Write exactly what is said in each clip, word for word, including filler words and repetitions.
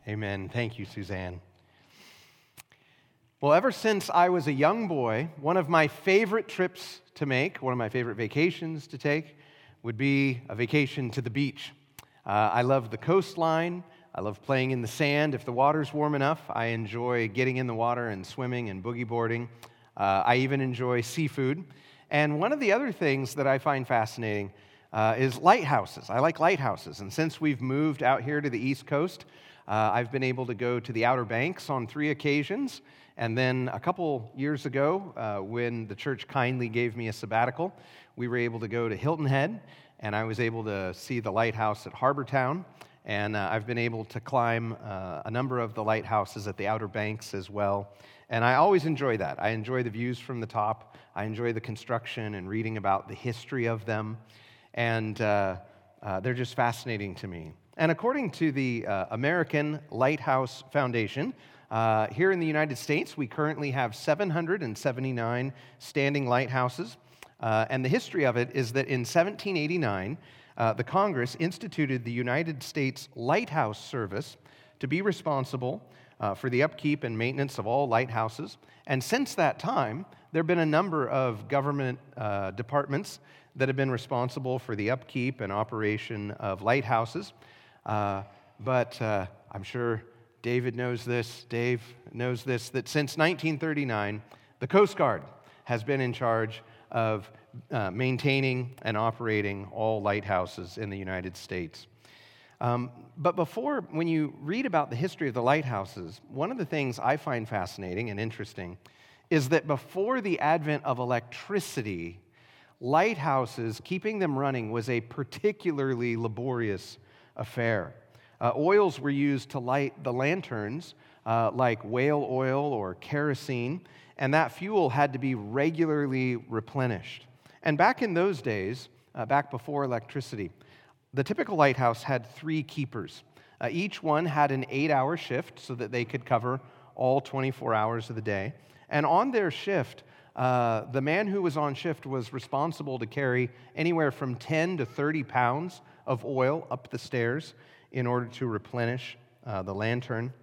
Amen. Thank you, Suzanne. Well, ever since I was a young boy, one of my favorite trips to make, one of my favorite vacations to take, would be a vacation to the beach. Uh, I love the coastline. I love playing in the sand. If the water's warm enough, I enjoy getting in the water and swimming and boogie boarding. Uh, I even enjoy seafood. And one of the other things that I find fascinating uh, is lighthouses. I like lighthouses. And since we've moved out here to the East Coast, uh, I've been able to go to the Outer Banks on three occasions. And then a couple years ago, uh, when the church kindly gave me a sabbatical, we were able to go to Hilton Head, and I was able to see the lighthouse at Harbor Town. And uh, I've been able to climb uh, a number of the lighthouses at the Outer Banks as well. And I always enjoy that. I enjoy the views from the top. I enjoy the construction and reading about the history of them. And uh, uh, they're just fascinating to me. And according to the uh, American Lighthouse Foundation, uh, here in the United States, we currently have seven hundred seventy-nine standing lighthouses. Uh, and the history of it is that in seventeen eighty-nine, uh, the Congress instituted the United States Lighthouse Service to be responsible uh, for the upkeep and maintenance of all lighthouses. And since that time, there have been a number of government uh, departments that have been responsible for the upkeep and operation of lighthouses. Uh, but uh, I'm sure David knows this, Dave knows this, that since nineteen thirty-nine, the Coast Guard has been in charge of uh, maintaining and operating all lighthouses in the United States. Um, but before, when you read about the history of the lighthouses, one of the things I find fascinating and interesting is that before the advent of electricity, lighthouses, keeping them running was a particularly laborious affair. Uh, oils were used to light the lanterns, uh, like whale oil or kerosene, and that fuel had to be regularly replenished. And back in those days, uh, back before electricity, the typical lighthouse had three keepers. Uh, each one had an eight-hour shift so that they could cover all twenty-four hours of the day. And on their shift, uh, the man who was on shift was responsible to carry anywhere from ten to thirty pounds of oil up the stairs in order to replenish uh, the lantern.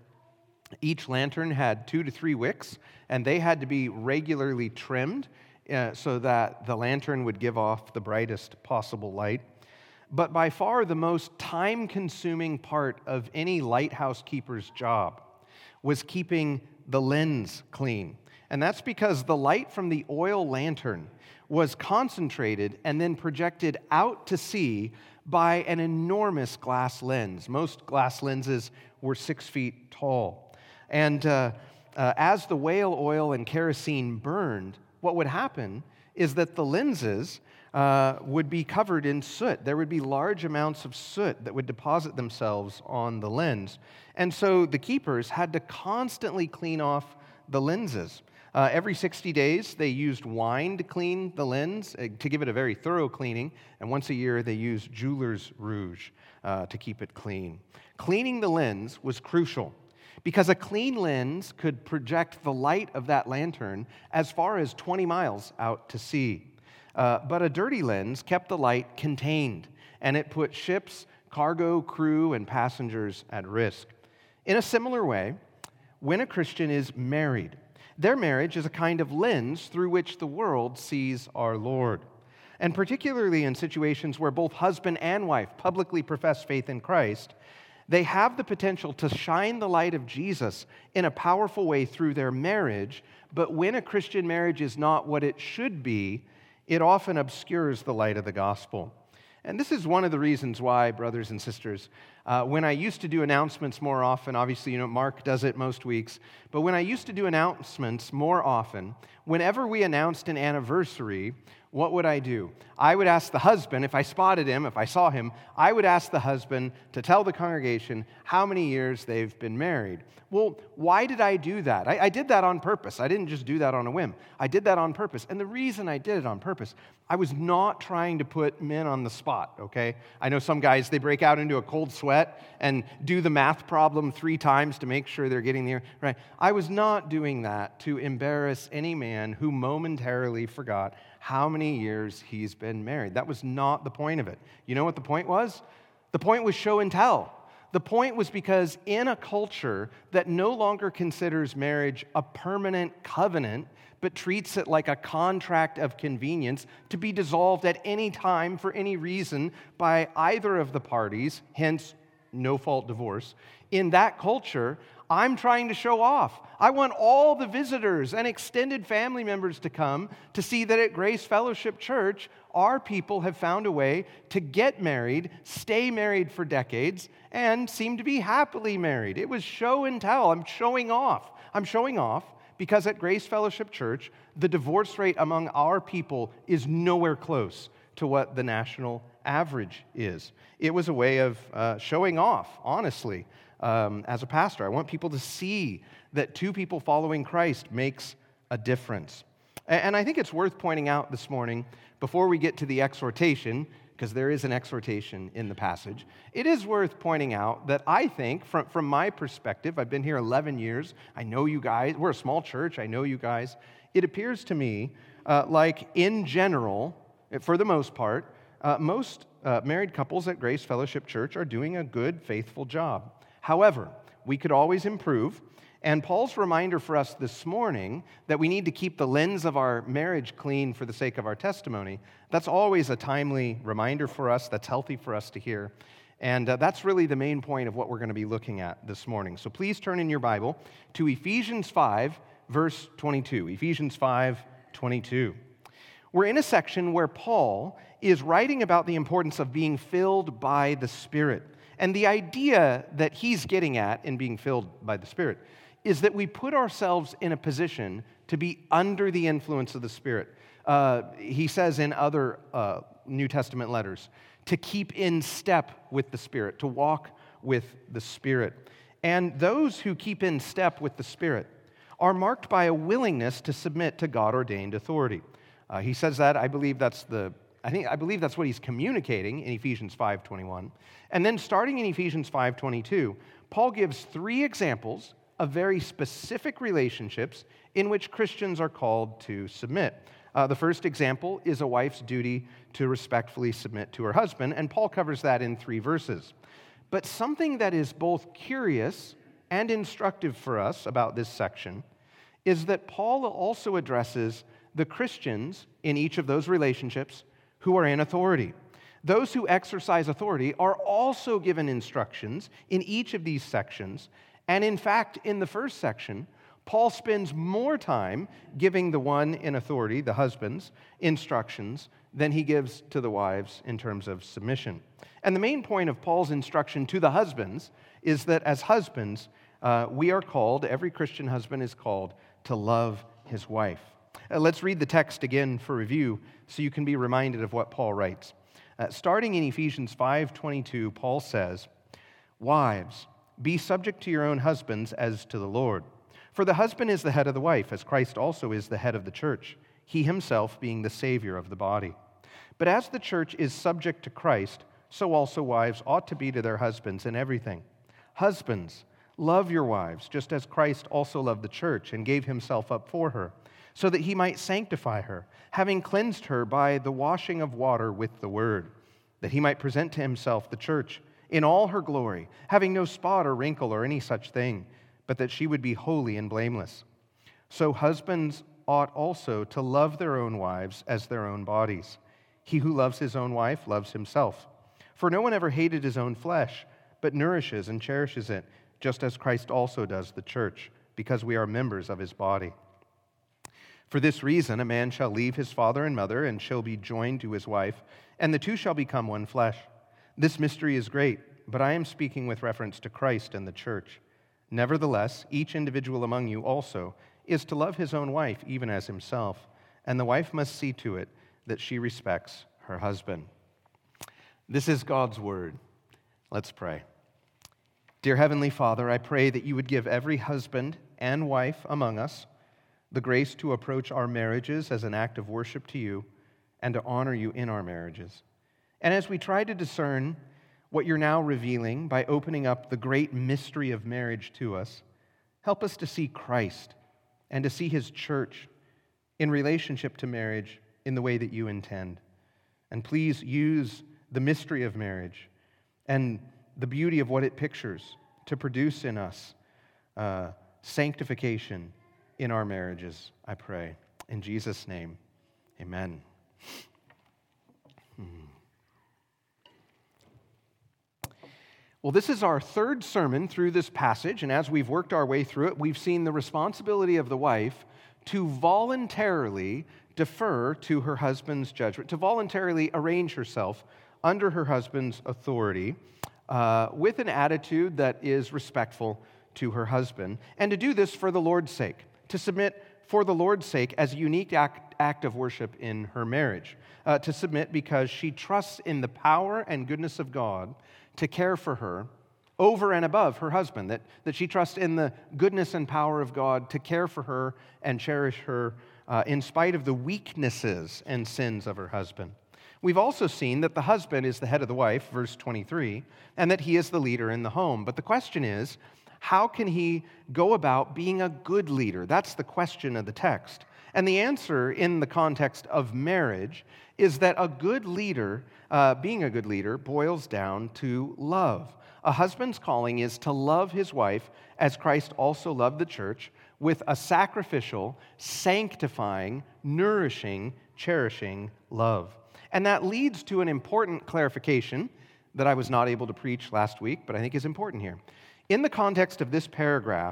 Each lantern had two to three wicks, and they had to be regularly trimmed uh, so that the lantern would give off the brightest possible light. But by far the most time-consuming part of any lighthouse keeper's job was keeping the lens clean. And that's because the light from the oil lantern was concentrated and then projected out to sea by an enormous glass lens. Most glass lenses were six feet tall. And uh, uh, as the whale oil and kerosene burned, what would happen is that the lenses uh, would be covered in soot. There would be large amounts of soot that would deposit themselves on the lens. And so the keepers had to constantly clean off the lenses. Uh, every sixty days, they used wine to clean the lens, uh, to give it a very thorough cleaning. And once a year, they used jeweler's rouge uh, to keep it clean. Cleaning the lens was crucial, because a clean lens could project the light of that lantern as far as twenty miles out to sea. Uh, but a dirty lens kept the light contained, and it put ships, cargo, crew, and passengers at risk. In a similar way, when a Christian is married, their marriage is a kind of lens through which the world sees our Lord. And particularly in situations where both husband and wife publicly profess faith in Christ, they have the potential to shine the light of Jesus in a powerful way through their marriage, but when a Christian marriage is not what it should be, it often obscures the light of the gospel. And this is one of the reasons why, brothers and sisters, uh, when I used to do announcements more often, obviously, you know, Mark does it most weeks, but when I used to do announcements more often, whenever we announced an anniversary, what would I do? I would ask the husband, if I spotted him, if I saw him, I would ask the husband to tell the congregation how many years they've been married. Well, why did I do that? I, I did that on purpose. I didn't just do that on a whim. I did that on purpose. And the reason I did it on purpose, I was not trying to put men on the spot, okay? I know some guys, they break out into a cold sweat and do the math problem three times to make sure they're getting there, right? I was not doing that to embarrass any man who momentarily forgot how many years he's been married. That was not the point of it. You know what the point was? The point was show and tell. The point was because in a culture that no longer considers marriage a permanent covenant, but treats it like a contract of convenience to be dissolved at any time for any reason by either of the parties, hence no-fault divorce, in that culture, I'm trying to show off. I want all the visitors and extended family members to come to see that at Grace Fellowship Church, our people have found a way to get married, stay married for decades, and seem to be happily married. It was show and tell. I'm showing off. I'm showing off because at Grace Fellowship Church, the divorce rate among our people is nowhere close to what the national average is. It was a way of uh, showing off, honestly. Um, as a pastor, I want people to see that two people following Christ makes a difference. And, and I think it's worth pointing out this morning, before we get to the exhortation, because there is an exhortation in the passage, it is worth pointing out that I think, from, from my perspective, I've been here eleven years, I know you guys, we're a small church, I know you guys, it appears to me uh, like in general, for the most part, uh, most uh, married couples at Grace Fellowship Church are doing a good, faithful job. However, we could always improve, and Paul's reminder for us this morning that we need to keep the lens of our marriage clean for the sake of our testimony, that's always a timely reminder for us, that's healthy for us to hear, and uh, that's really the main point of what we're going to be looking at this morning. So please turn in your Bible to Ephesians five, verse twenty-two. Ephesians five, twenty-two. We're in a section where Paul is writing about the importance of being filled by the Spirit. And the idea that he's getting at in being filled by the Spirit is that we put ourselves in a position to be under the influence of the Spirit. Uh, he says in other uh, New Testament letters, to keep in step with the Spirit, to walk with the Spirit. And those who keep in step with the Spirit are marked by a willingness to submit to God-ordained authority. Uh, he says that, I believe that's the I think I believe that's what he's communicating in Ephesians five twenty-one. And then starting in Ephesians five twenty-two, Paul gives three examples of very specific relationships in which Christians are called to submit. Uh, the first example is a wife's duty to respectfully submit to her husband, and Paul covers that in three verses. But something that is both curious and instructive for us about this section is that Paul also addresses the Christians in each of those relationships who are in authority. Those who exercise authority are also given instructions in each of these sections. And in fact, in the first section, Paul spends more time giving the one in authority, the husbands, instructions than he gives to the wives in terms of submission. And the main point of Paul's instruction to the husbands is that as husbands, uh, we are called, every Christian husband is called to love his wife. Uh, let's read the text again for review so you can be reminded of what Paul writes. Uh, starting in Ephesians five twenty-two, Paul says, "Wives, be subject to your own husbands as to the Lord. For the husband is the head of the wife, as Christ also is the head of the church, he himself being the Savior of the body. But as the church is subject to Christ, so also wives ought to be to their husbands in everything. Husbands, love your wives, just as Christ also loved the church and gave himself up for her, so that he might sanctify her, having cleansed her by the washing of water with the word, that he might present to himself the church in all her glory, having no spot or wrinkle or any such thing, but that she would be holy and blameless. So husbands ought also to love their own wives as their own bodies. He who loves his own wife loves himself. For no one ever hated his own flesh, but nourishes and cherishes it, just as Christ also does the church, because we are members of his body. For this reason, a man shall leave his father and mother and shall be joined to his wife, and the two shall become one flesh. This mystery is great, but I am speaking with reference to Christ and the church. Nevertheless, each individual among you also is to love his own wife even as himself, and the wife must see to it that she respects her husband." This is God's word. Let's pray. Dear Heavenly Father, I pray that you would give every husband and wife among us the grace to approach our marriages as an act of worship to you and to honor you in our marriages. And as we try to discern what you're now revealing by opening up the great mystery of marriage to us, help us to see Christ and to see his church in relationship to marriage in the way that you intend. And please use the mystery of marriage and the beauty of what it pictures to produce in us uh, sanctification in our marriages, I pray. In Jesus' name, amen. Hmm. Well, this is our third sermon through this passage, and as we've worked our way through it, we've seen the responsibility of the wife to voluntarily defer to her husband's judgment, to voluntarily arrange herself under her husband's authority uh, with an attitude that is respectful to her husband, and to do this for the Lord's sake, to submit for the Lord's sake as a unique act, act of worship in her marriage, uh, to submit because she trusts in the power and goodness of God to care for her over and above her husband, that, that she trusts in the goodness and power of God to care for her and cherish her uh, in spite of the weaknesses and sins of her husband. We've also seen that the husband is the head of the wife, verse twenty-three, and that he is the leader in the home. But the question is, how can he go about being a good leader? That's the question of the text. And the answer in the context of marriage is that a good leader, uh, being a good leader, boils down to love. A husband's calling is to love his wife as Christ also loved the church, with a sacrificial, sanctifying, nourishing, cherishing love. And that leads to an important clarification that I was not able to preach last week, but I think is important here. In the context of this paragraph,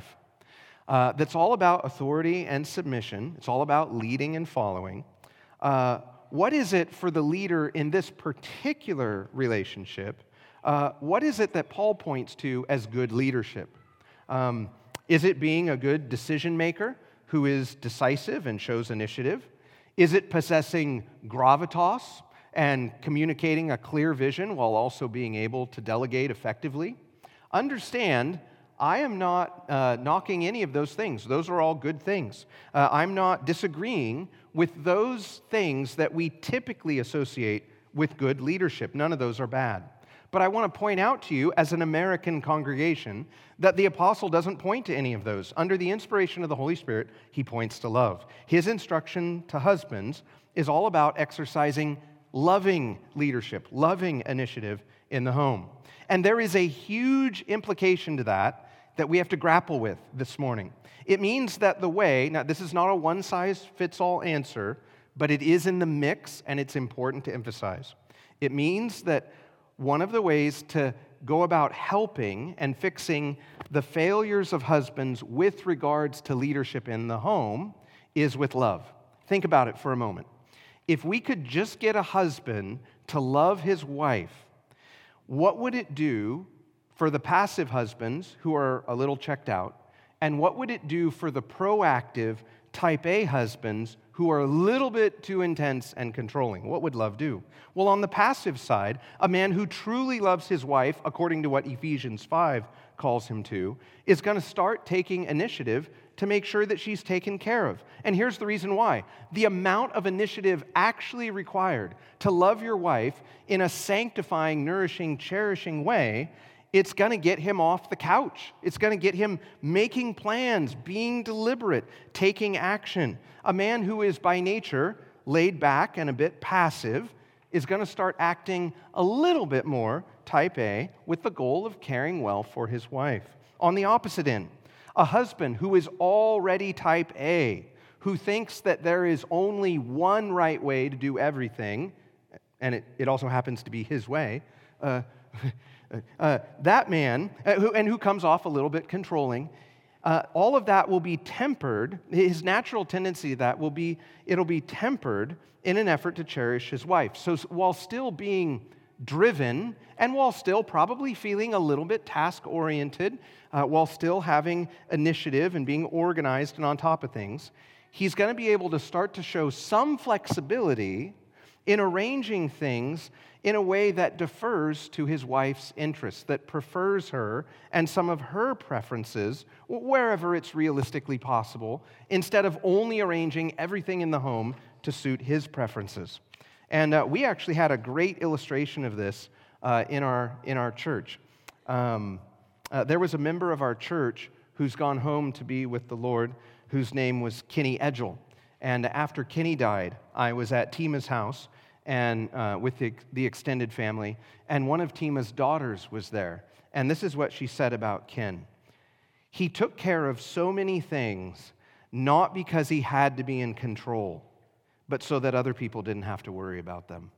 uh, that's all about authority and submission, it's all about leading and following, uh, what is it for the leader in this particular relationship? Uh, what is it that Paul points to as good leadership? Um, is it being a good decision maker who is decisive and shows initiative? Is it possessing gravitas and communicating a clear vision while also being able to delegate effectively? Understand, I am not uh, knocking any of those things. Those are all good things. Uh, I'm not disagreeing with those things that we typically associate with good leadership. None of those are bad. But I want to point out to you, as an American congregation, that the apostle doesn't point to any of those. Under the inspiration of the Holy Spirit, he points to love. His instruction to husbands is all about exercising loving leadership, loving initiative in the home. And there is a huge implication to that that we have to grapple with this morning. It means that the way, now this is not a one-size-fits-all answer, but it is in the mix, and it's important to emphasize. It means that one of the ways to go about helping and fixing the failures of husbands with regards to leadership in the home is with love. Think about it for a moment. If we could just get a husband to love his wife, what would it do for the passive husbands who are a little checked out? And what would it do for the proactive type A husbands who are a little bit too intense and controlling? What would love do? Well, on the passive side, a man who truly loves his wife, according to what Ephesians five calls him to, is going to start taking initiative to make sure that she's taken care of. And here's the reason why. The amount of initiative actually required to love your wife in a sanctifying, nourishing, cherishing way, it's going to get him off the couch. It's going to get him making plans, being deliberate, taking action. A man who is by nature laid back and a bit passive is going to start acting a little bit more type A with the goal of caring well for his wife. On the opposite end, a husband who is already type A, who thinks that there is only one right way to do everything, and it, it also happens to be his way, uh, uh, that man, uh, who, and who comes off a little bit controlling, uh, all of that will be tempered, his natural tendency to that will be, it'll be tempered in an effort to cherish his wife. So while still being driven, and while still probably feeling a little bit task-oriented, uh, while still having initiative and being organized and on top of things, he's going to be able to start to show some flexibility in arranging things in a way that defers to his wife's interests, that prefers her and some of her preferences wherever it's realistically possible, instead of only arranging everything in the home to suit his preferences. And uh, we actually had a great illustration of this uh, in our in our church. Um, uh, there was a member of our church who's gone home to be with the Lord, whose name was Kenny Edgel. And after Kenny died, I was at Tima's house and uh, with the, the extended family, and one of Tima's daughters was there. And this is what she said about Ken. He took care of so many things, not because he had to be in control, but so that other people didn't have to worry about them.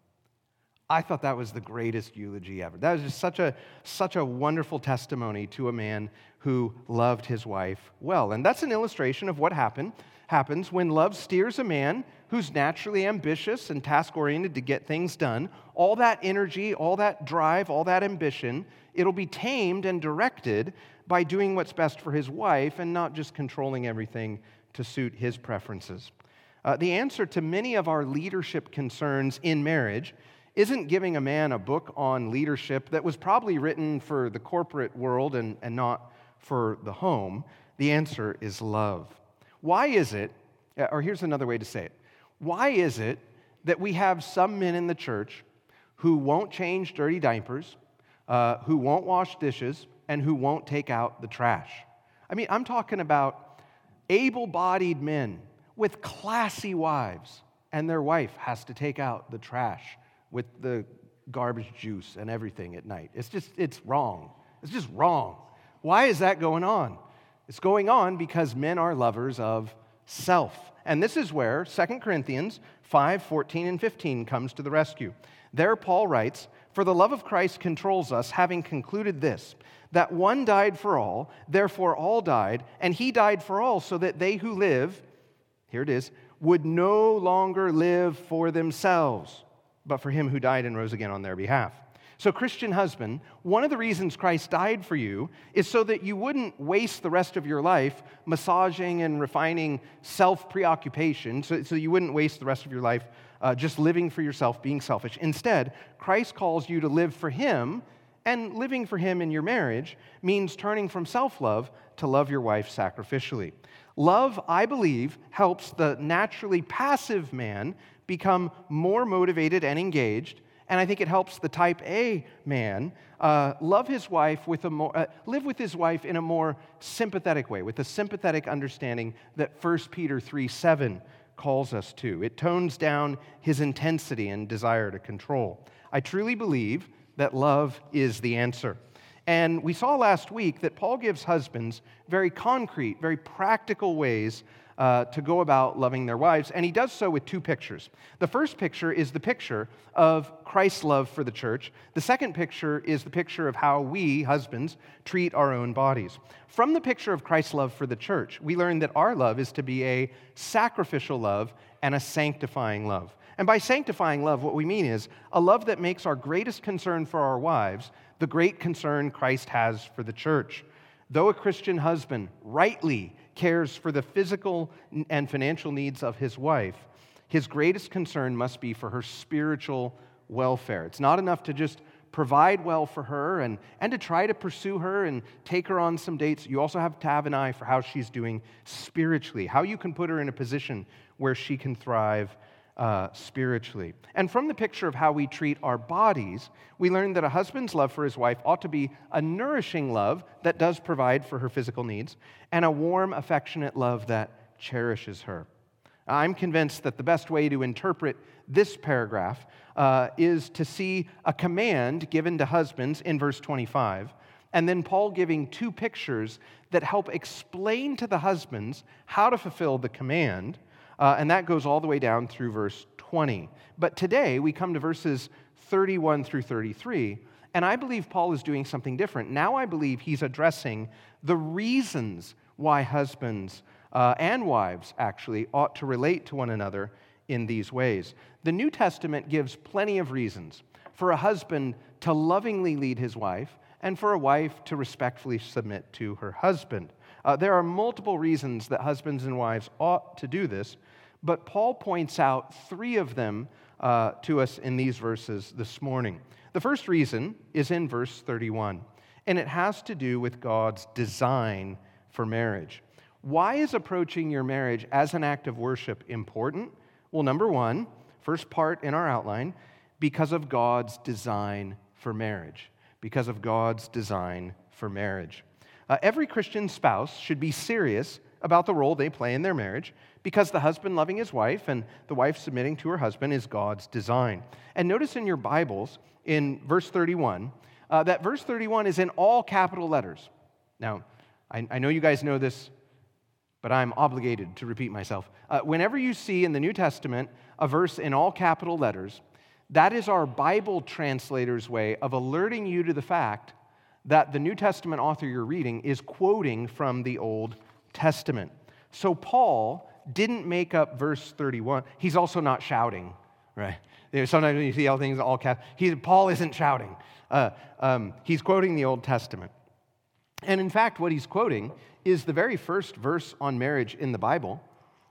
I thought that was the greatest eulogy ever. That was just such a, such a wonderful testimony to a man who loved his wife well. And that's an illustration of what happen, happens when love steers a man who's naturally ambitious and task-oriented to get things done. All that energy, all that drive, all that ambition, it'll be tamed and directed by doing what's best for his wife and not just controlling everything to suit his preferences. Uh, the answer to many of our leadership concerns in marriage isn't giving a man a book on leadership that was probably written for the corporate world and, and not for the home. The answer is love. Why is it, or here's another way to say it, why is it that we have some men in the church who won't change dirty diapers, uh, who won't wash dishes, and who won't take out the trash? I mean, I'm talking about able-bodied men with classy wives, and their wife has to take out the trash with the garbage juice and everything at night. It's just, it's wrong. It's just wrong. Why is that going on? It's going on because men are lovers of self. And this is where Second Corinthians five, fourteen, and fifteen comes to the rescue. There Paul writes, "For the love of Christ controls us, having concluded this, that one died for all, therefore all died, and he died for all, so that they who live," here it is, "would no longer live for themselves, but for him who died and rose again on their behalf." So, Christian husband, one of the reasons Christ died for you is so that you wouldn't waste the rest of your life massaging and refining self-preoccupation, so, so you wouldn't waste the rest of your life uh, just living for yourself, being selfish. Instead, Christ calls you to live for him, and living for him in your marriage means turning from self-love to love your wife sacrificially. Love, I believe, helps the naturally passive man become more motivated and engaged, and I think it helps the type A man uh, love his wife with a more uh, live with his wife in a more sympathetic way, with a sympathetic understanding that First Peter three seven calls us to. It tones down his intensity and desire to control. I truly believe that love is the answer. And we saw last week that Paul gives husbands very concrete, very practical ways Uh, to go about loving their wives, and he does so with two pictures. The first picture is the picture of Christ's love for the church. The second picture is the picture of how we, husbands, treat our own bodies. From the picture of Christ's love for the church, we learn that our love is to be a sacrificial love and a sanctifying love. And by sanctifying love, what we mean is a love that makes our greatest concern for our wives the great concern Christ has for the church. Though a Christian husband rightly cares for the physical and financial needs of his wife, his greatest concern must be for her spiritual welfare. It's not enough to just provide well for her and, and to try to pursue her and take her on some dates. You also have to have an eye for how she's doing spiritually, how you can put her in a position where she can thrive Uh, spiritually. And from the picture of how we treat our bodies, we learn that a husband's love for his wife ought to be a nourishing love that does provide for her physical needs, and a warm, affectionate love that cherishes her. I'm convinced that the best way to interpret this paragraph uh, is to see a command given to husbands in verse twenty-five, and then Paul giving two pictures that help explain to the husbands how to fulfill the command. Uh, and that goes all the way down through verse twenty. But today, we come to verses thirty-one through thirty-three, and I believe Paul is doing something different. Now I believe he's addressing the reasons why husbands uh, and wives, actually, ought to relate to one another in these ways. The New Testament gives plenty of reasons for a husband to lovingly lead his wife and for a wife to respectfully submit to her husband. Uh, there are multiple reasons that husbands and wives ought to do this, but Paul points out three of them uh, to us in these verses this morning. The first reason is in verse thirty-one, and it has to do with God's design for marriage. Why is approaching your marriage as an act of worship important? Well, number one, first part in our outline, because of God's design for marriage. Because of God's design for marriage. Uh, every Christian spouse should be serious about the role they play in their marriage, because the husband loving his wife and the wife submitting to her husband is God's design. And notice in your Bibles, in verse thirty-one, uh, that verse thirty-one is in all capital letters. Now, I, I know you guys know this, but I'm obligated to repeat myself. Uh, whenever you see in the New Testament a verse in all capital letters, that is our Bible translator's way of alerting you to the fact that the New Testament author you're reading is quoting from the Old Testament. So Paul didn't make up verse thirty-one. He's also not shouting, right? Sometimes when you see all things all caps, he, Paul isn't shouting. Uh, um, he's quoting the Old Testament. And in fact, what he's quoting is the very first verse on marriage in the Bible.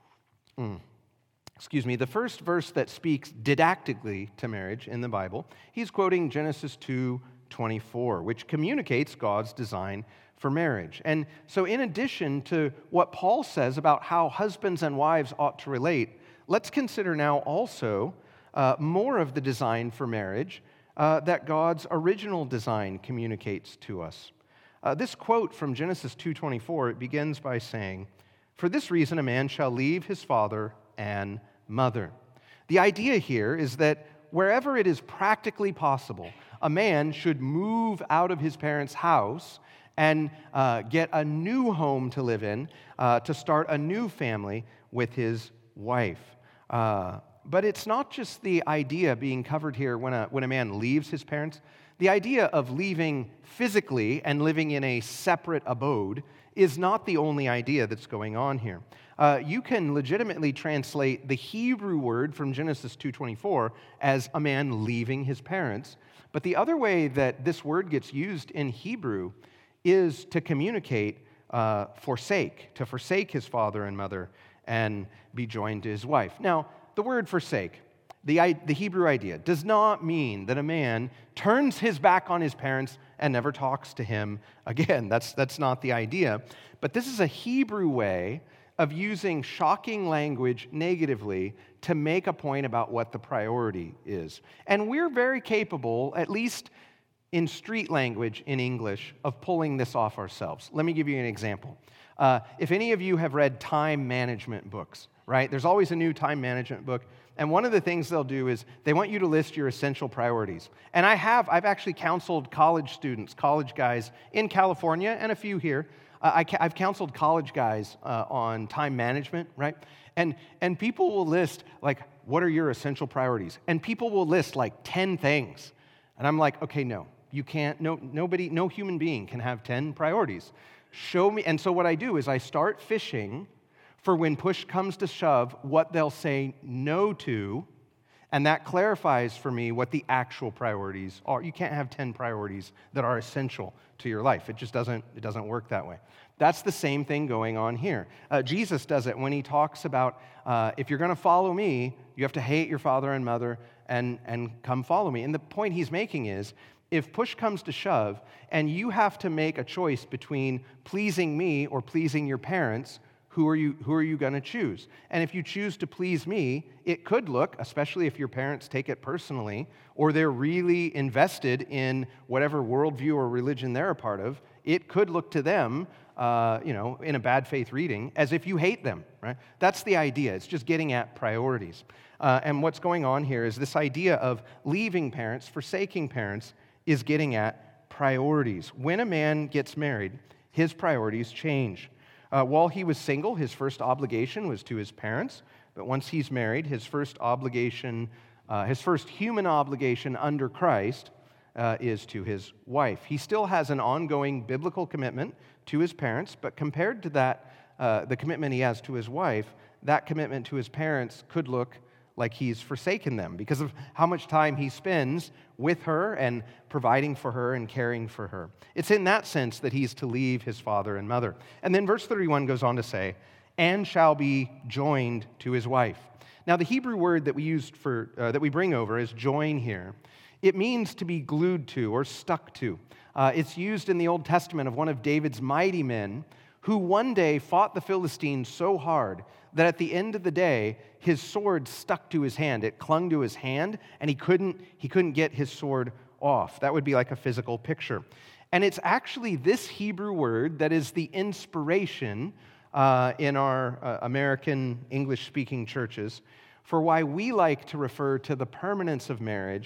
Mm. Excuse me, the first verse that speaks didactically to marriage in the Bible. He's quoting Genesis two twenty-four, which communicates God's design for marriage. And so in addition to what Paul says about how husbands and wives ought to relate, let's consider now also uh, more of the design for marriage uh, that God's original design communicates to us. Uh, this quote from Genesis two twenty-four, it begins by saying, "For this reason a man shall leave his father and mother." The idea here is that wherever it is practically possible, a man should move out of his parents' house and uh, get a new home to live in, uh, to start a new family with his wife. Uh, but it's not just the idea being covered here when a, when a man leaves his parents. The idea of leaving physically and living in a separate abode is not the only idea that's going on here. Uh, you can legitimately translate the Hebrew word from Genesis two twenty-four as a man leaving his parents. But the other way that this word gets used in Hebrew is to communicate uh, forsake, to forsake his father and mother and be joined to his wife. Now, the word forsake, the, the Hebrew idea, does not mean that a man turns his back on his parents and never talks to him again. That's, that's not the idea. But this is a Hebrew way of using shocking language negatively to make a point about what the priority is. And we're very capable, at least in street language in English, of pulling this off ourselves. Let me give you an example. Uh, if any of you have read time management books, right? There's always a new time management book. And one of the things they'll do is they want you to list your essential priorities. And I have, I've actually counseled college students, college guys in California and a few here. Uh, I, I've counseled college guys uh, on time management, right? And, and people will list, like, what are your essential priorities? And people will list, like, ten things. And I'm like, okay, no, you can't, no, nobody, no human being can have ten priorities. Show me, and so what I do is I start fishing for when push comes to shove, what they'll say no to, and that clarifies for me what the actual priorities are. You can't have ten priorities that are essential to your life. It just doesn't, it doesn't work that way. That's the same thing going on here. Uh, Jesus does it when he talks about, uh, if you're going to follow me, you have to hate your father and mother and, and come follow me. And the point he's making is, if push comes to shove, and you have to make a choice between pleasing me or pleasing your parents, who are you, who are you going to choose? And if you choose to please me, it could look, especially if your parents take it personally, or they're really invested in whatever worldview or religion they're a part of, it could look to them, uh, you know, in a bad faith reading, as if you hate them, right? That's the idea. It's just getting at priorities. Uh, and what's going on here is this idea of leaving parents, forsaking parents, is getting at priorities. When a man gets married, his priorities change. Uh, while he was single, his first obligation was to his parents, but once he's married, his first obligation, uh, his first human obligation under Christ uh, is to his wife. He still has an ongoing biblical commitment to his parents, but compared to that, uh, the commitment he has to his wife, that commitment to his parents could look like he's forsaken them because of how much time he spends with her and providing for her and caring for her. It's in that sense that he's to leave his father and mother. And then verse thirty-one goes on to say, and shall be joined to his wife. Now, the Hebrew word that we used for uh, that we bring over is join here. It means to be glued to or stuck to. Uh, it's used in the Old Testament of one of David's mighty men who one day fought the Philistines so hard that at the end of the day, his sword stuck to his hand. It clung to his hand, and he couldn't, he couldn't get his sword off. That would be like a physical picture. And it's actually this Hebrew word that is the inspiration uh, in our uh, American English-speaking churches for why we like to refer to the permanence of marriage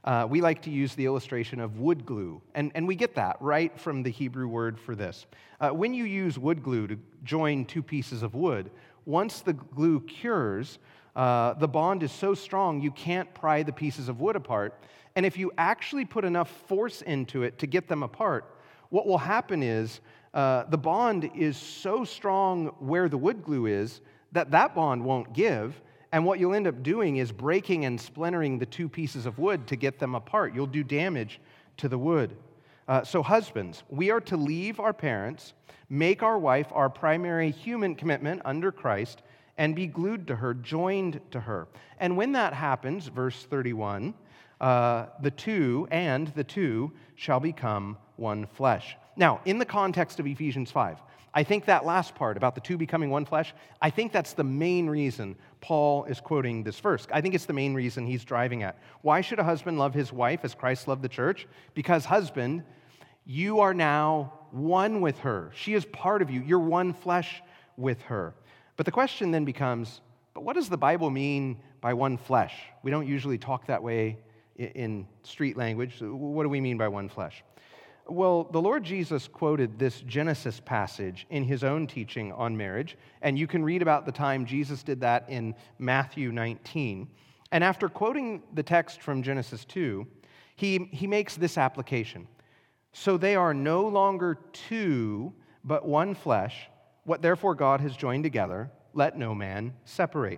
uh, we like to use the illustration of wood glue, and, and we get that right from the Hebrew word for this. Uh, when you use wood glue to join two pieces of wood, once the glue cures, uh, the bond is so strong you can't pry the pieces of wood apart, and if you actually put enough force into it to get them apart, what will happen is uh, the bond is so strong where the wood glue is that that bond won't give. And what you'll end up doing is breaking and splintering the two pieces of wood to get them apart. You'll do damage to the wood. Uh, so husbands, we are to leave our parents, make our wife our primary human commitment under Christ, and be glued to her, joined to her. And when that happens, verse thirty-one, uh, the two and the two shall become one flesh. Now, in the context of Ephesians five, I think that last part about the two becoming one flesh, I think that's the main reason Paul is quoting this verse. I think it's the main reason he's driving at. Why should a husband love his wife as Christ loved the church? Because husband, you are now one with her. She is part of you. You're one flesh with her. But the question then becomes, but what does the Bible mean by one flesh? We don't usually talk that way in street language. What do we mean by one flesh? Well, the Lord Jesus quoted this Genesis passage in his own teaching on marriage, and you can read about the time Jesus did that in Matthew nineteen. And after quoting the text from Genesis two, he, he makes this application. So they are no longer two, but one flesh. What therefore God has joined together, let no man separate.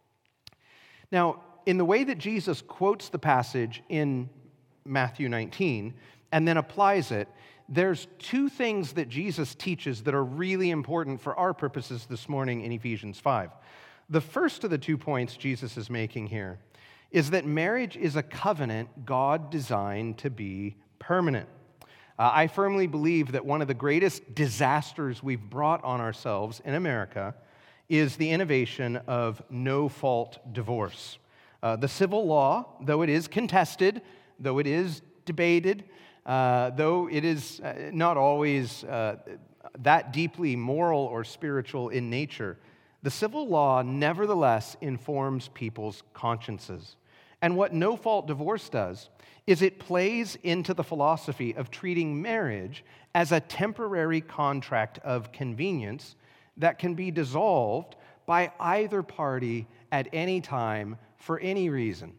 Now, in the way that Jesus quotes the passage in Matthew nineteen, and then applies it, there's two things that Jesus teaches that are really important for our purposes this morning in Ephesians five. The first of the two points Jesus is making here is that marriage is a covenant God designed to be permanent. Uh, I firmly believe that one of the greatest disasters we've brought on ourselves in America is the innovation of no-fault divorce. Uh, the civil law, though it is contested, though it is debated, Uh, though it is uh, not always uh, that deeply moral or spiritual in nature, the civil law nevertheless informs people's consciences. And what no-fault divorce does is it plays into the philosophy of treating marriage as a temporary contract of convenience that can be dissolved by either party at any time for any reason.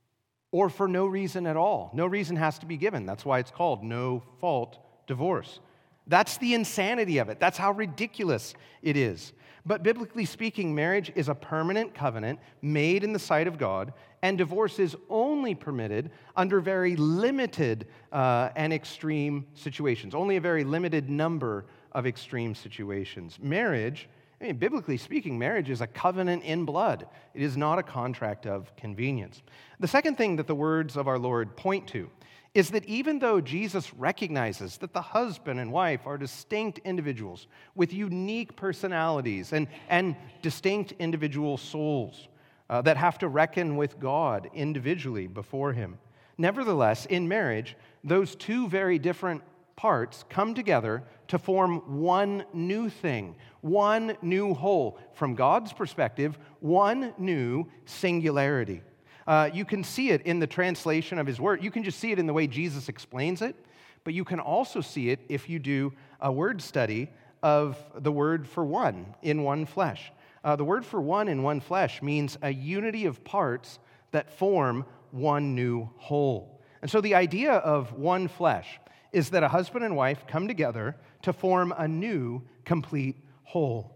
Or for no reason at all. No reason has to be given. That's why it's called no-fault divorce. That's the insanity of it. That's how ridiculous it is. But biblically speaking, marriage is a permanent covenant made in the sight of God, and divorce is only permitted under very limited uh, and extreme situations. Only a very limited number of extreme situations. Marriage, I mean, biblically speaking, marriage is a covenant in blood. It is not a contract of convenience. The second thing that the words of our Lord point to is that even though Jesus recognizes that the husband and wife are distinct individuals with unique personalities and, and distinct individual souls uh, that have to reckon with God individually before him, nevertheless, in marriage, those two very different parts come together to form one new thing, one new whole. From God's perspective, one new singularity. Uh, you can see it in the translation of his word. You can just see it in the way Jesus explains it, but you can also see it if you do a word study of the word for one in one flesh. Uh, the word for one in one flesh means a unity of parts that form one new whole. And so the idea of one flesh is that a husband and wife come together to form a new, complete whole.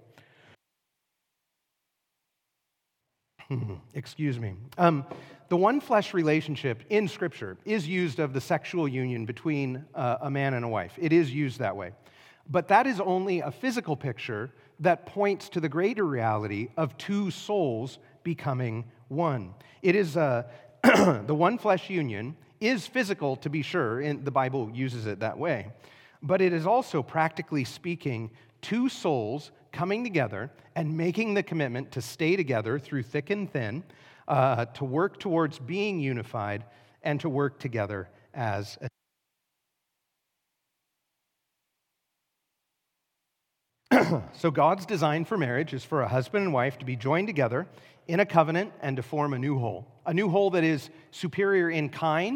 Excuse me. Um, the one flesh relationship in Scripture is used of the sexual union between uh, a man and a wife. It is used that way. But that is only a physical picture that points to the greater reality of two souls becoming one. It is uh, the one flesh union is physical, to be sure, and the Bible uses it that way. But it is also, practically speaking, two souls coming together and making the commitment to stay together through thick and thin, uh, to work towards being unified, and to work together as a So God's design for marriage is for a husband and wife to be joined together in a covenant and to form a new whole. A new whole that is superior in kind,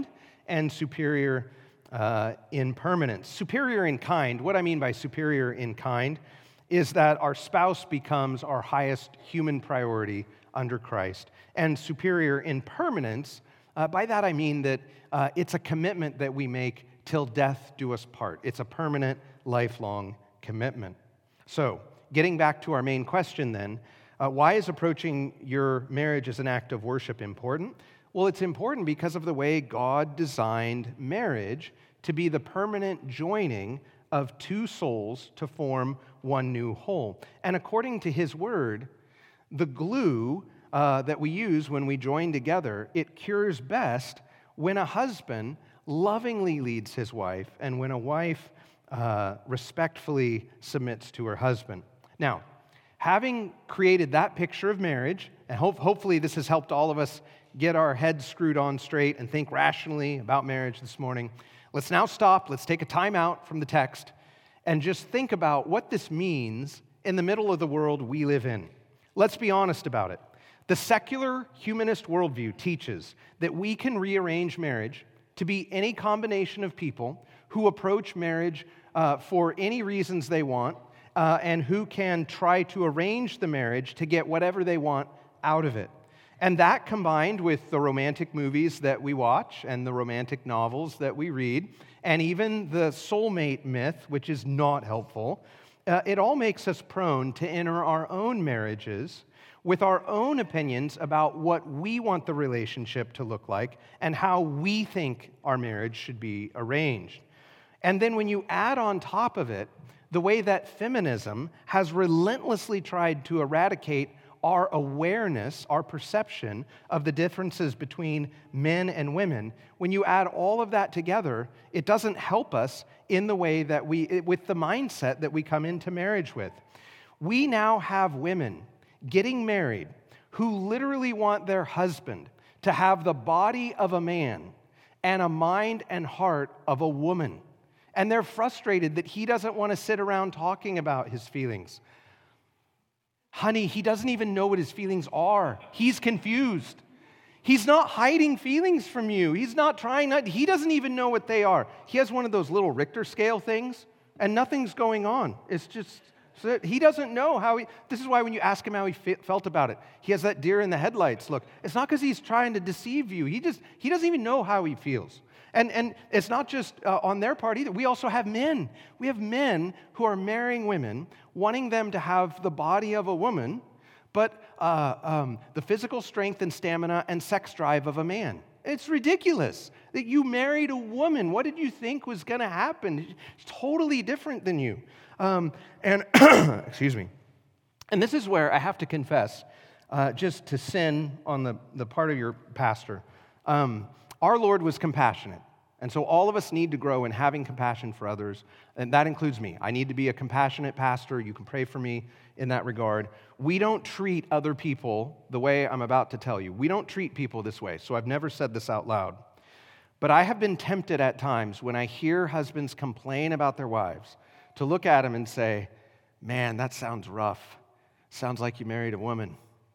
and superior uh, in permanence. Superior in kind, what I mean by superior in kind is that our spouse becomes our highest human priority under Christ. And superior in permanence, uh, by that I mean that uh, it's a commitment that we make till death do us part. It's a permanent, lifelong commitment. So, getting back to our main question then, uh, why is approaching your marriage as an act of worship important? Well, it's important because of the way God designed marriage to be the permanent joining of two souls to form one new whole. And according to His Word, the glue uh, that we use when we join together, it cures best when a husband lovingly leads his wife and when a wife uh, respectfully submits to her husband. Now, having created that picture of marriage, and hope, hopefully this has helped all of us get our heads screwed on straight and think rationally about marriage this morning, let's now stop, let's take a time out from the text and just think about what this means in the middle of the world we live in. Let's be honest about it. The secular humanist worldview teaches that we can rearrange marriage to be any combination of people who approach marriage uh, for any reasons they want uh, and who can try to arrange the marriage to get whatever they want out of it. And that combined with the romantic movies that we watch and the romantic novels that we read, and even the soulmate myth, which is not helpful, uh, it all makes us prone to enter our own marriages with our own opinions about what we want the relationship to look like and how we think our marriage should be arranged. And then when you add on top of it the way that feminism has relentlessly tried to eradicate our awareness, our perception of the differences between men and women, when you add all of that together, it doesn't help us in the way that we, with the mindset that we come into marriage with. We now have women getting married who literally want their husband to have the body of a man and a mind and heart of a woman. And they're frustrated that he doesn't want to sit around talking about his feelings. Honey, he doesn't even know what his feelings are. He's confused. He's not hiding feelings from you. He's not trying not, he doesn't even know what they are. He has one of those little Richter scale things, and nothing's going on. It's just, so he doesn't know how he, this is why when you ask him how he fe- felt about it, he has that deer in the headlights look. It's not because he's trying to deceive you. He just, he doesn't even know how he feels. And, and it's not just uh, on their part either. We also have men. We have men who are marrying women, wanting them to have the body of a woman, but uh, um, the physical strength and stamina and sex drive of a man. It's ridiculous that you married a woman. What did you think was going to happen? It's totally different than you. Um, and, excuse me. And this is where I have to confess, uh, just to sin on the, the part of your pastor. Um, Our Lord was compassionate, and so all of us need to grow in having compassion for others, and that includes me. I need to be a compassionate pastor. You can pray for me in that regard. We don't treat other people the way I'm about to tell you. We don't treat people this way, so I've never said this out loud. But I have been tempted at times when I hear husbands complain about their wives to look at them and say, man, that sounds rough. Sounds like you married a woman.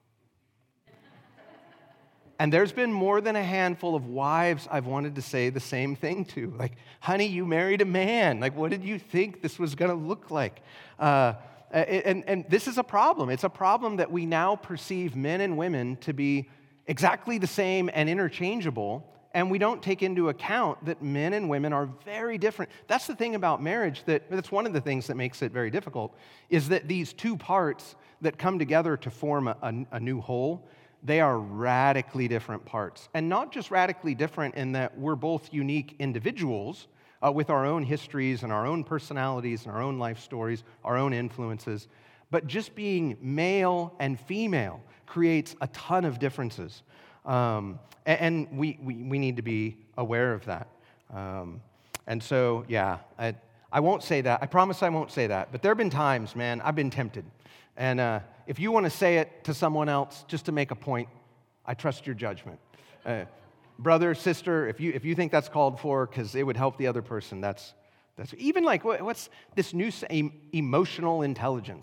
And there's been more than a handful of wives I've wanted to say the same thing to. Like, honey, you married a man. Like, what did you think this was going to look like? Uh, and, and this is a problem. It's a problem that we now perceive men and women to be exactly the same and interchangeable, and we don't take into account that men and women are very different. That's the thing about marriage, that that's one of the things that makes it very difficult, is that these two parts that come together to form a, a, a new whole, they are radically different parts. And not just radically different in that we're both unique individuals uh, with our own histories and our own personalities and our own life stories, our own influences, but just being male and female creates a ton of differences. Um, and we, we, we need to be aware of that. Um, and so, yeah, I, I won't say that. I promise I won't say that. But there have been times, man, I've been tempted. And uh, if you want to say it to someone else just to make a point, I trust your judgment. Uh, brother, sister, if you if you think that's called for because it would help the other person, that's that's even like what's this new emotional intelligence?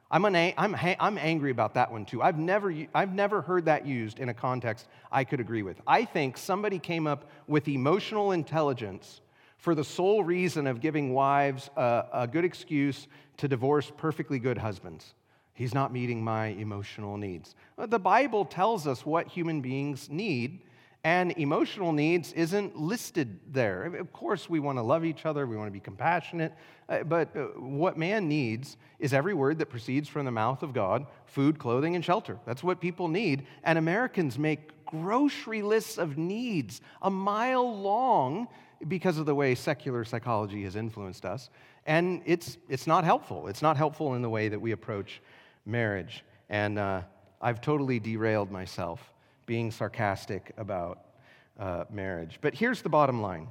I'm, an, I'm, I'm angry about that one too. I've never, I've never heard that used in a context I could agree with. I think somebody came up with emotional intelligence for the sole reason of giving wives a, a good excuse to divorce perfectly good husbands. He's not meeting my emotional needs. The Bible tells us what human beings need, and emotional needs isn't listed there. Of course, we want to love each other, we want to be compassionate, uh, but uh, what man needs is every word that proceeds from the mouth of God: food, clothing, and shelter. That's what people need, and Americans make grocery lists of needs a mile long because of the way secular psychology has influenced us, and it's it's not helpful. It's not helpful in the way that we approach marriage, and uh, I've totally derailed myself being sarcastic about uh, marriage. But here's the bottom line.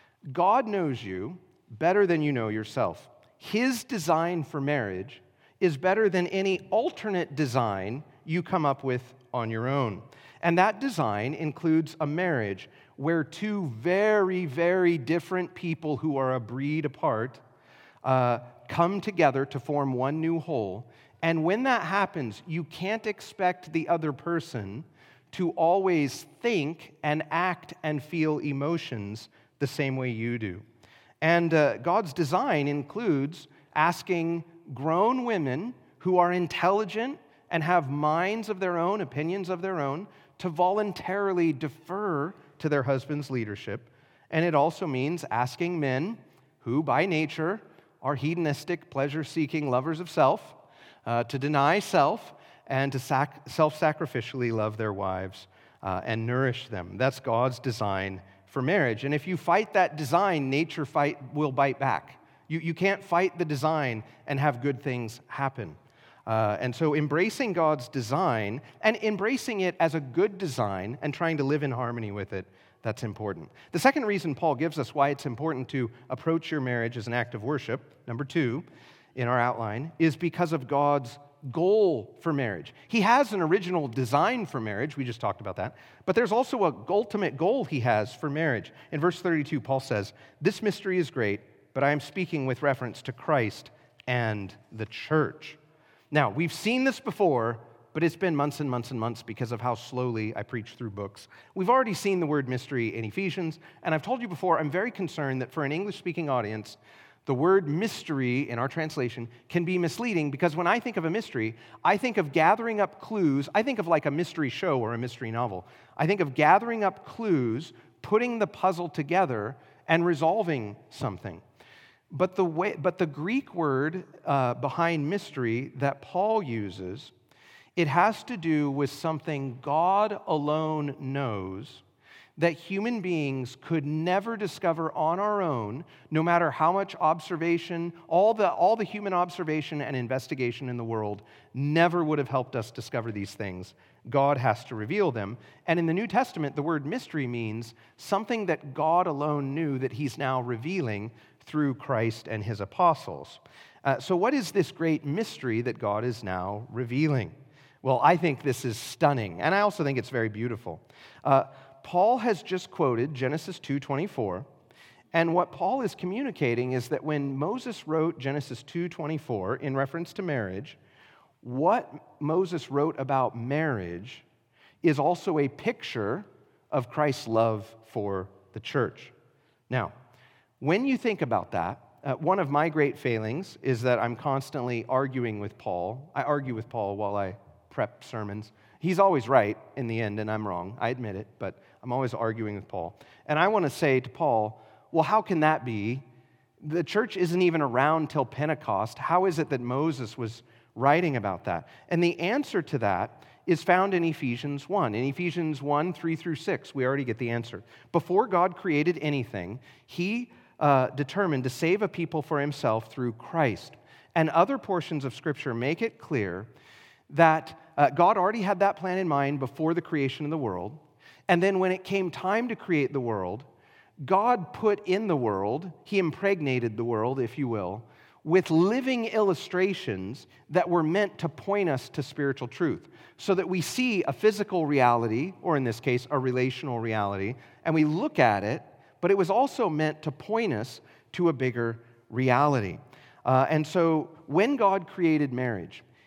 God knows you better than you know yourself. His design for marriage is better than any alternate design you come up with on your own. And that design includes a marriage where two very, very different people who are a breed apart uh, come together to form one new whole. And when that happens, you can't expect the other person to always think and act and feel emotions the same way you do. And uh, God's design includes asking grown women who are intelligent and have minds of their own, opinions of their own, to voluntarily defer to their husband's leadership. And it also means asking men who, by nature, are hedonistic, pleasure-seeking lovers of self, uh, to deny self and to sac- self-sacrificially love their wives uh, and nourish them. That's God's design for marriage. And if you fight that design, nature fight will bite back. You, you can't fight the design and have good things happen. Uh, and so embracing God's design and embracing it as a good design and trying to live in harmony with it, that's important. The second reason Paul gives us why it's important to approach your marriage as an act of worship, number two in our outline, is because of God's goal for marriage. He has an original design for marriage. We just talked about that. But there's also an ultimate goal he has for marriage. In verse thirty-two, Paul says, "This mystery is great, but I am speaking with reference to Christ and the church." Now, we've seen this before, but it's been months and months and months because of how slowly I preach through books. We've already seen the word mystery in Ephesians, and I've told you before, I'm very concerned that for an English-speaking audience, the word mystery in our translation can be misleading, because when I think of a mystery, I think of gathering up clues. I think of like a mystery show or a mystery novel. I think of gathering up clues, putting the puzzle together, and resolving something. But the way, but the Greek word uh, behind mystery that Paul uses, it has to do with something God alone knows that human beings could never discover on our own, no matter how much observation, all the, all the human observation and investigation in the world never would have helped us discover these things. God has to reveal them. And in the New Testament, the word mystery means something that God alone knew that he's now revealing through Christ and his apostles. Uh, so what is this great mystery that God is now revealing? Well, I think this is stunning, and I also think it's very beautiful. Uh, Paul has just quoted Genesis two twenty-four, and what Paul is communicating is that when Moses wrote Genesis two twenty-four in reference to marriage, what Moses wrote about marriage is also a picture of Christ's love for the church. Now, when you think about that, uh, one of my great failings is that I'm constantly arguing with Paul. I argue with Paul while I prep sermons. He's always right in the end, and I'm wrong. I admit it, but I'm always arguing with Paul. And I want to say to Paul, well, how can that be? The church isn't even around till Pentecost. How is it that Moses was writing about that? And the answer to that is found in Ephesians one. In Ephesians one, three through six, we already get the answer. Before God created anything, he uh, determined to save a people for himself through Christ. And other portions of Scripture make it clear that uh, God already had that plan in mind before the creation of the world. And then when it came time to create the world, God put in the world, he impregnated the world, if you will, with living illustrations that were meant to point us to spiritual truth, so that we see a physical reality, or in this case, a relational reality, and we look at it, but it was also meant to point us to a bigger reality. Uh, and so when God created marriage,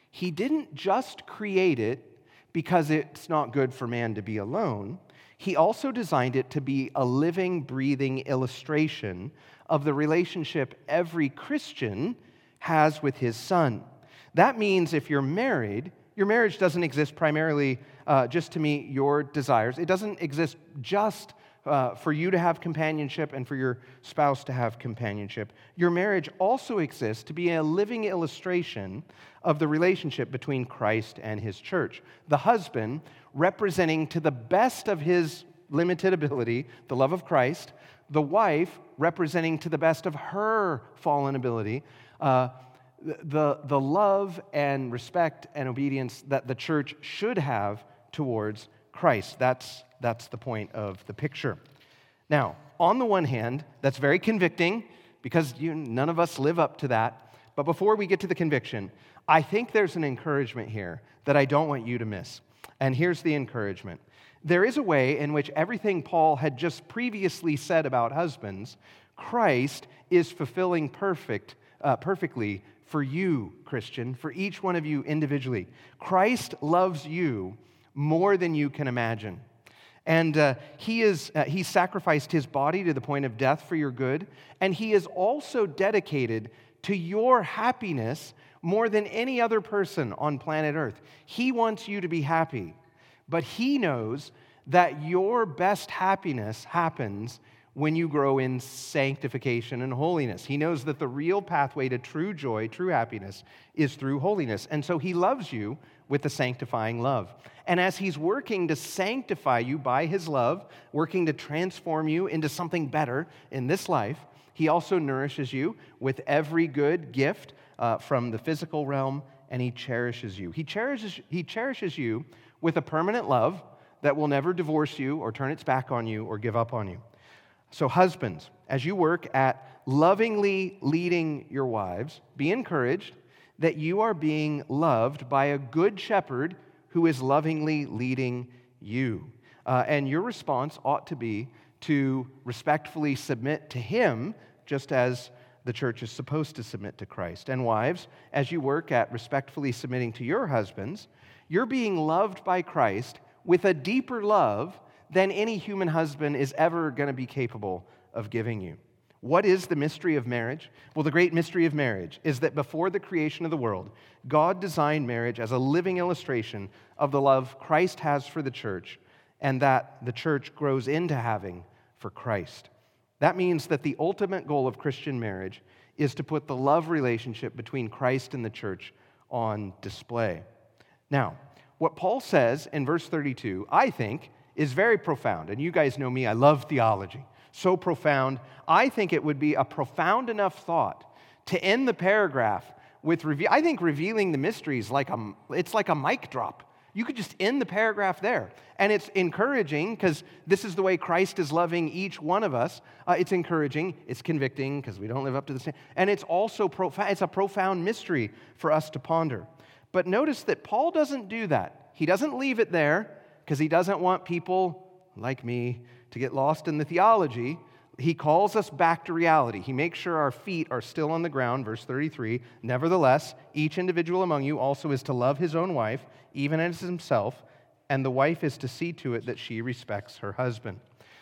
He didn't just create it because it's not good for man to be alone. He also designed it to be a living, breathing illustration of the relationship every Christian has with his Son. That means if you're married, your marriage doesn't exist primarily uh, just to meet your desires. It doesn't exist just uh, for you to have companionship and for your spouse to have companionship. Your marriage also exists to be a living illustration of the relationship between Christ and his church. The husband representing to the best of his limited ability the love of Christ, the wife representing to the best of her fallen ability uh, the, the love and respect and obedience that the church should have towards Christ. That's, that's the point of the picture. Now, on the one hand, that's very convicting because you, none of us live up to that. But before we get to the conviction, I think there's an encouragement here that I don't want you to miss. And here's the encouragement. There is a way in which everything Paul had just previously said about husbands, Christ is fulfilling perfect, uh, perfectly for you, Christian, for each one of you individually. Christ loves you more than you can imagine. And uh, he is uh, he sacrificed his body to the point of death for your good, and he is also dedicated to your happiness more than any other person on planet Earth. He wants you to be happy, but he knows that your best happiness happens when you grow in sanctification and holiness. He knows that the real pathway to true joy, true happiness, is through holiness. And so he loves you with the sanctifying love. And as he's working to sanctify you by his love, working to transform you into something better in this life, he also nourishes you with every good gift uh, from the physical realm, and he cherishes you. He cherishes, he cherishes you with a permanent love that will never divorce you or turn its back on you or give up on you. So husbands, as you work at lovingly leading your wives, be encouraged that you are being loved by a good shepherd who is lovingly leading you. Uh, and your response ought to be to respectfully submit to him, just as the church is supposed to submit to Christ. And wives, as you work at respectfully submitting to your husbands, you're being loved by Christ with a deeper love than any human husband is ever going to be capable of giving you. What is the mystery of marriage? Well, the great mystery of marriage is that before the creation of the world, God designed marriage as a living illustration of the love Christ has for the church and that the church grows into having for Christ. That means that the ultimate goal of Christian marriage is to put the love relationship between Christ and the church on display. Now, what Paul says in verse thirty-two, I think, is very profound. And you guys know me, I love theology. So profound. I think it would be a profound enough thought to end the paragraph with, reve- I think revealing the mysteries, like a, it's like a mic drop. You could just end the paragraph there. And it's encouraging because this is the way Christ is loving each one of us. Uh, it's encouraging. It's convicting because we don't live up to the same. And it's also profound. It's a profound mystery for us to ponder. But notice that Paul doesn't do that. He doesn't leave it there because he doesn't want people like me to get lost in the theology. He calls us back to reality. He makes sure our feet are still on the ground, verse thirty-three. Nevertheless, each individual among you also is to love his own wife, even as himself, and the wife is to see to it that she respects her husband.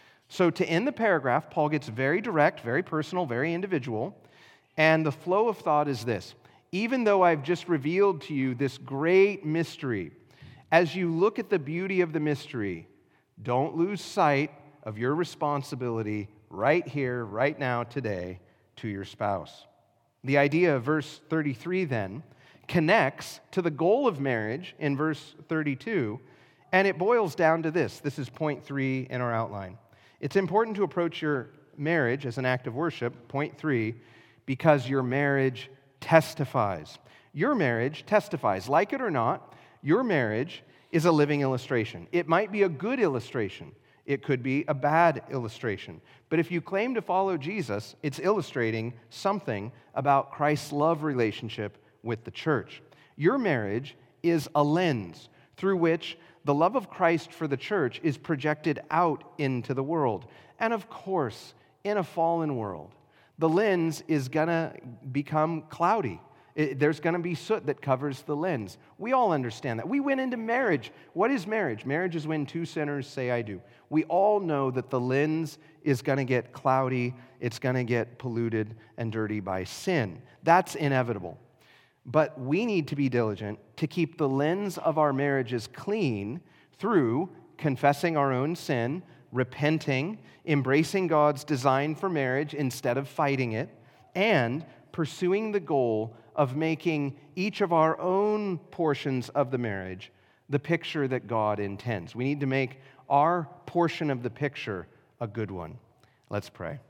So to end the paragraph, Paul gets very direct, very personal, very individual, and the flow of thought is this. Even though I've just revealed to you this great mystery, as you look at the beauty of the mystery, don't lose sight of your responsibility right here, right now, today, to your spouse. The idea of verse thirty-three then connects to the goal of marriage in verse thirty-two, and it boils down to this. This is point three in our outline. It's important to approach your marriage as an act of worship, point three, because your marriage testifies. Your marriage testifies. Like it or not, your marriage is a living illustration. It might be a good illustration. It could be a bad illustration. But if you claim to follow Jesus, it's illustrating something about Christ's love relationship with the church. Your marriage is a lens through which the love of Christ for the church is projected out into the world. And of course, in a fallen world, the lens is going to become cloudy. It, there's going to be soot that covers the lens. We all understand that. We went into marriage. What is marriage? Marriage is when two sinners say, I do. We all know that the lens is going to get cloudy, it's going to get polluted and dirty by sin. That's inevitable. But we need to be diligent to keep the lens of our marriages clean through confessing our own sin, repenting, embracing God's design for marriage instead of fighting it, and pursuing the goal of making each of our own portions of the marriage the picture that God intends. We need to make our portion of the picture a good one. Let's pray.